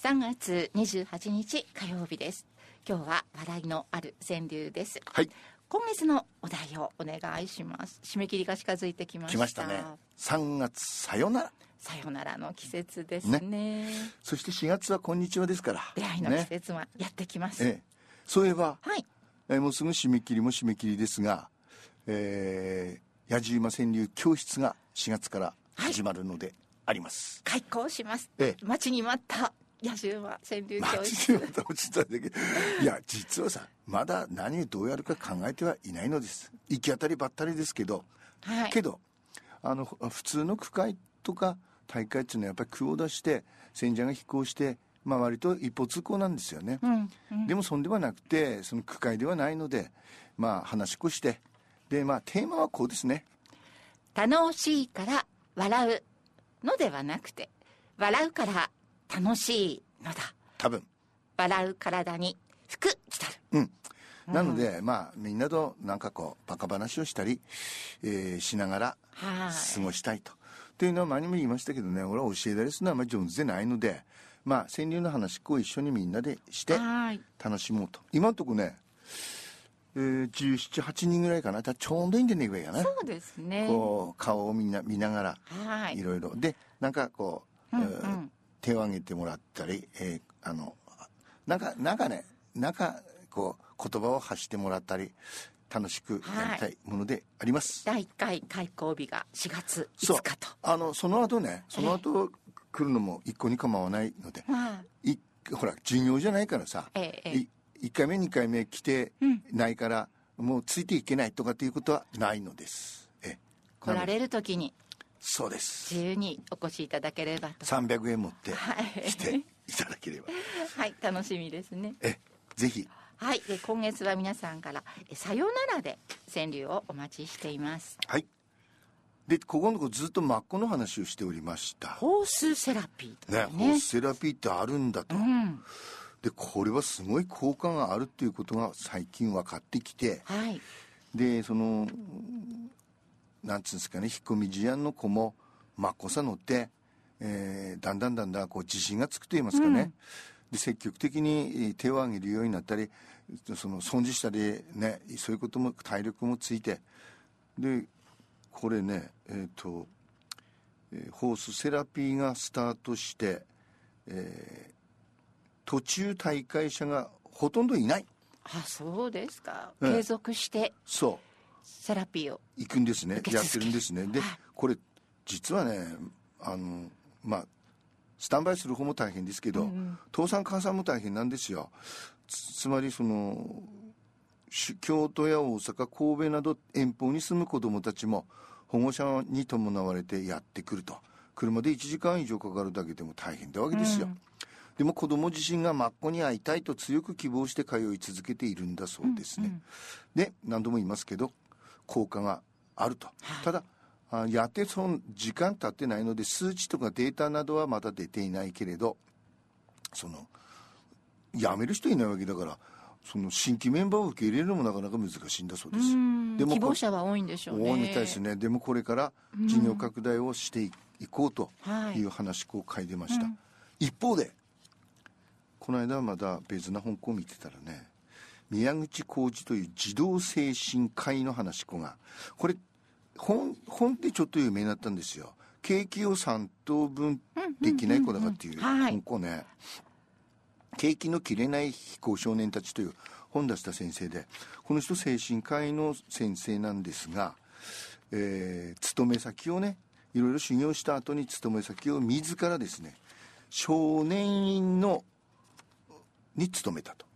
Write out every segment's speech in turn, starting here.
3月28日火曜日です。今日は話題のある川柳です。 はい。 今月のお題をお願いします。締め切りが近づいてきました。 来ましたね。3月さよなら。 さよならの季節ですね。 そして4月はこんにちはですから。 出会いの季節はやってきます。 そういえば、 はい。 もうすぐ締め切りも締め切りですが、やじ馬川柳教室が4月から始まるのであります。 開校します。待ちに待った野獣馬川柳教室。 いや実はさ、まだ何をどうやるか考えてはいないのです。行き当たりばったりですけど、 はい、 けど普通の区会とか大会っていうのはやっぱり区を出して選者が飛行して、割と一方通行なんですよね、でもそんではなくて、その区会ではないので、話しっこしてで、テーマはこうですね。 楽しいから笑うのではなくて、笑うから楽しいのだ。 多分笑う体に福来たる。 なので、みんなとなんかこうバカ話をしたり、しながら過ごしたいと。というのは前にも言いましたけどね、俺は教えたりするのはあまり上手でないので、川柳の話を一緒にみんなでして楽しもうと。今のところね、17、8人ぐらいかな。ちょうどいいんでねえかな。 そうですね。 こう顔を見ながら、いろいろでなんかこう、手を挙げてもらったり、なんかこう言葉を発してもらったり、楽しくやりたいものであります。 第1回開校日が4月5日と。 その後ね、その後来るのも一個に構わないので、ほら授業じゃないからさ、1回目2回目来てないから、もうついていけないとかっていうことはないのです。 来られる時にそうです自由にお越しいただければと。 300円持って来ていただければはい、楽しみですね。 ぜひ。 はい。で今月は皆さんからさよならで川柳をお待ちしています。 はい。でここのとこずっとマッコの話をしておりました。 ホースセラピーね、ホースセラピーってあるんだと、でこれはすごい効果があるっていうことが最近分かってきて、でそのなんつうんですかね、引っ込み思案の子もマッコさ乗って、だんだんこう自信がつくと言いますかね、で積極的に手を挙げるようになったり、その損じしたりね、そういうことも体力もついて、でこれねホースセラピーがスタートして、途中退会者がほとんどいない。 そうですか。継続してセラピーを行くんですね、やってるんですね。で、これ実はね、スタンバイする方も大変ですけど、父さん母さんも大変なんですよ。つまりその京都や大阪、神戸など遠方に住む子どもたちも保護者に伴われてやってくると。車で1時間以上かかるだけでも大変なわけですよ、でも子ども自身がマッコに会いたいと強く希望して通い続けているんだそうですね、で何度も言いますけど効果があると、ただやってその時間経ってないので数値とかデータなどはまだ出ていないけれど、その辞める人いないわけだから、その新規メンバーを受け入れるのもなかなか難しいんだそうです。 でも希望者は多いんでしょうね。 多いみたいですね。でもこれから事業拡大をしていこうという話を書いてました、一方でこの間まだ別な本を見てたらね、宮口浩二という児童精神科医の話子が、これ本でちょっと有名になったんですよ。ケーキを3等分できない子だかっていう本子ね、ケーキの切れない非行少年たちという本出した先生で、この人精神科医の先生なんですが、勤め先をね、いろいろ修行した後に勤め先を自らですね、少年院に勤めたと。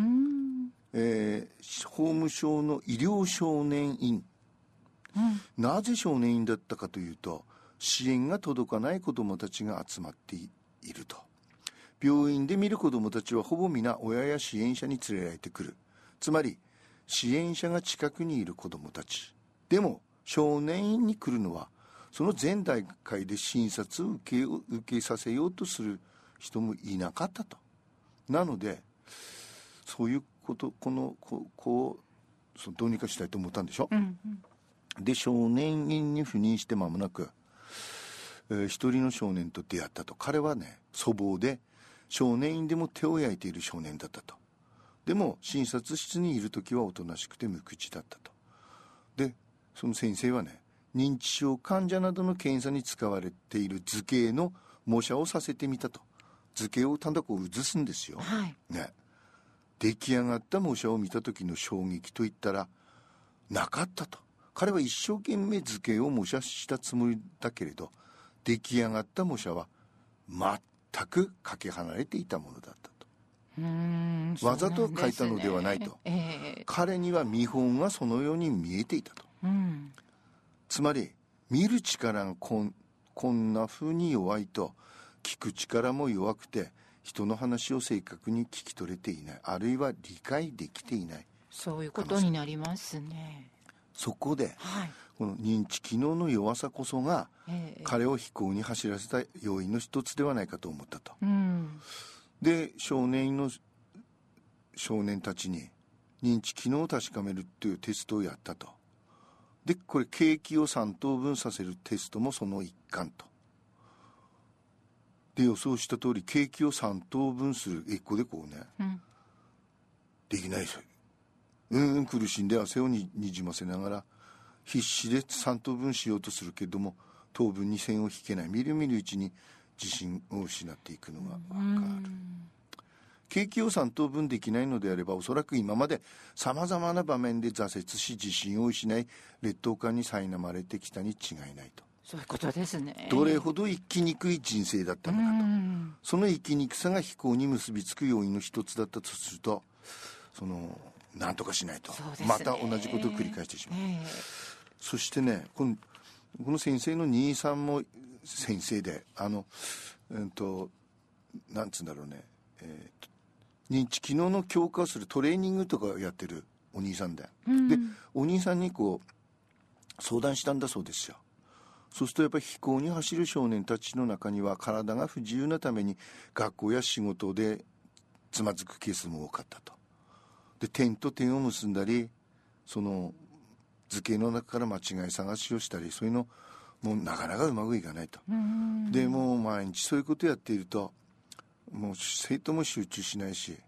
法務省の医療少年院、なぜ少年院だったかというと、支援が届かない子どもたちが集まっていると。病院で見る子どもたちはほぼ皆親や支援者に連れられてくる。つまり支援者が近くにいる子どもたちでも、少年院に来るのはその前段階で診察を受けさせようとする人もいなかったと。なのでそういうことこうどうにかしたいと思ったんでしょ、で少年院に赴任して間もなく、一人の少年と出会ったと。彼はね、粗暴で、 少年院でも手を焼いている少年だったと。でも診察室にいる時はおとなしくて無口だったと。でその先生はね、認知症患者などの検査に使われている図形の模写をさせてみたと。図形をただこう写すんですよ、 はいね、出来上がった模写を見た時の衝撃といったらなかったと。彼は一生懸命図形を模写したつもりだけれど、出来上がった模写は全くかけ離れていたものだったと。わざと描いたのではないと、彼には見本がそのように見えていたと、つまり見る力がこんな風に弱いと、聞く力も弱くて人の話を正確に聞き取れていない、あるいは理解できていない、 そういうことになりますね。 そこで、 はい、 この認知機能の弱さこそが、彼を非行に走らせた要因の一つではないかと思ったと、で少年たちに認知機能を確かめるというテストをやったと。でこれケーキを3等分させるテストもその一環と。で予想した通りケーキを3等分する1個でこうね、できないですよ。苦しんで汗をにじませながら必死で3等分しようとするけども等分に線を引けない。みるみるうちに自信を失っていくのが分かる。ケーキを3等分できないのであれば、おそらく今までさまざまな場面で挫折し自信を失い劣等感に苛まれてきたに違いないと。 そういうことですね。 どれほど生きにくい人生だったのかと。その生きにくさが非行に結びつく要因の一つだったとすると、何とかしないと、また同じことを繰り返してしまう、そしてね、この先生の兄さんも先生でなんつうんだろうね、認知機能の強化をするトレーニングとかやってるお兄さんで、でお兄さんにこう相談したんだそうですよ。そうするとやっぱり非行に走る少年たちの中には体が不自由なために学校や仕事でつまずくケースも多かったと。で点と点を結んだり、その図形の中から間違い探しをしたり、そういうのもうなかなかうまくいかないと。でもう毎日そういうことやっているともう生徒も集中しないし、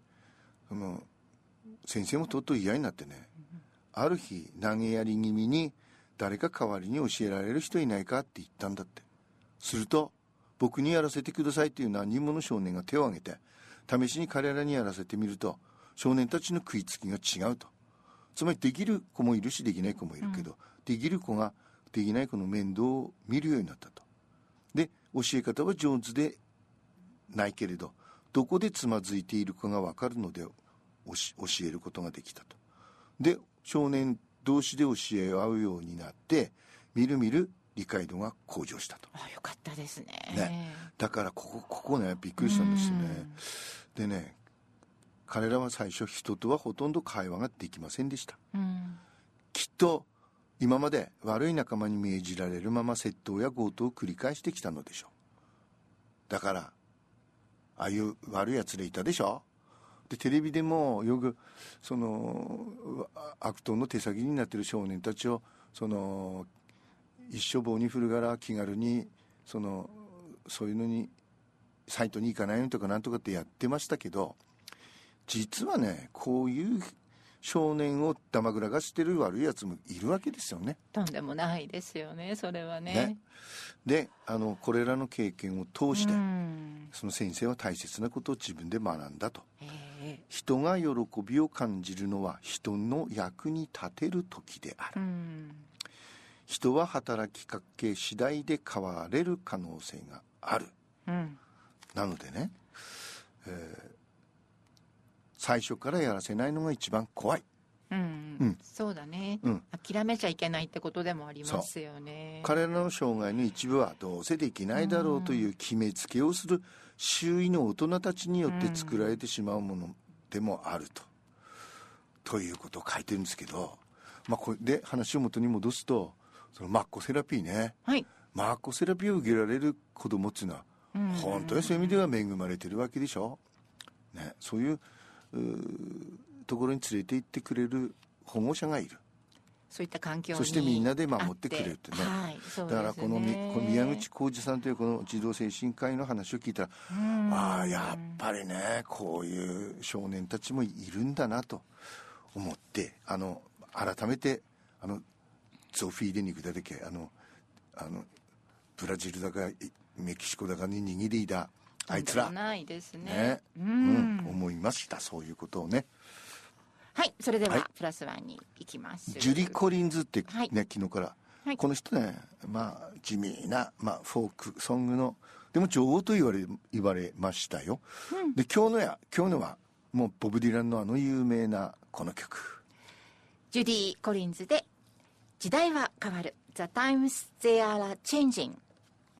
先生もとうとう嫌になってね、ある日投げやり気味に誰か代わりに教えられる人いないかって言ったんだって。すると僕にやらせてくださいっていう何人もの少年が手を挙げて、試しに彼らにやらせてみると少年たちの食いつきが違うと。つまりできる子もいるしできない子もいるけど、できる子ができない子の面倒を見るようになったと。で教え方は上手でないけれどどこでつまずいているかが分かるので教えることができたと。で少年同士で教え合うようになってみるみる理解度が向上したと。 よかったです ね。 だからここねびっくりしたんですよね。でね、彼らは最初人とはほとんど会話ができませんでした。きっと今まで悪い仲間に命じられるまま窃盗や強盗を繰り返してきたのでしょう。だからああいう悪いやつでいたでしょ。でテレビでもよくその悪党の手先になっている少年たちを一生棒に振るから気軽にそういうのにサイトに行かないよとかなんとかってやってましたけど、実はねこういう少年をだまぐらがしてる悪いやつもいるわけですよね。 とんでもないですよね、それは ね。 でこれらの経験を通してその先生は大切なことを自分で学んだと。人が喜びを感じるのは人の役に立てる時である。人は働きかけ次第で変われる可能性がある。なのでね、最初からやらせないのが一番怖い。 そうだね、諦めちゃいけないってことでもありますよね。 彼らの障害の一部はどうせできないだろうという決めつけをする周囲の大人たちによって作られてしまうものでもあるということを書いてるんですけど、これで話を元に戻すとそのマッコセラピーね、マッコセラピーを受けられる子供っていうのは、本当にそういう意味では恵まれてるわけでしょ、そういうところに連れて行ってくれる保護者がいる。 そういった環境にそしてみんなで守ってくれるってね、 はい、そうですね。 だからこの宮口浩二さんというこの児童精神科医の話を聞いたら、ああやっぱりねこういう少年たちもいるんだなと思って、改めてゾフィーで肉だらけブラジルだかメキシコだかに握りだあいつらないですね。 思いました、そういうことをね。 はい、それでは、 はい、 プラスワンに行きます。 ジュリー・コリンズってね、 はい、 昨日から、 はい、 この人ね、地味な、フォークソングのでも女王と言われましたよ、で今日のはもうボブ・ディランの有名なこの曲、 ジュディ・コリンズで時代は変わる The Times They Are Changing。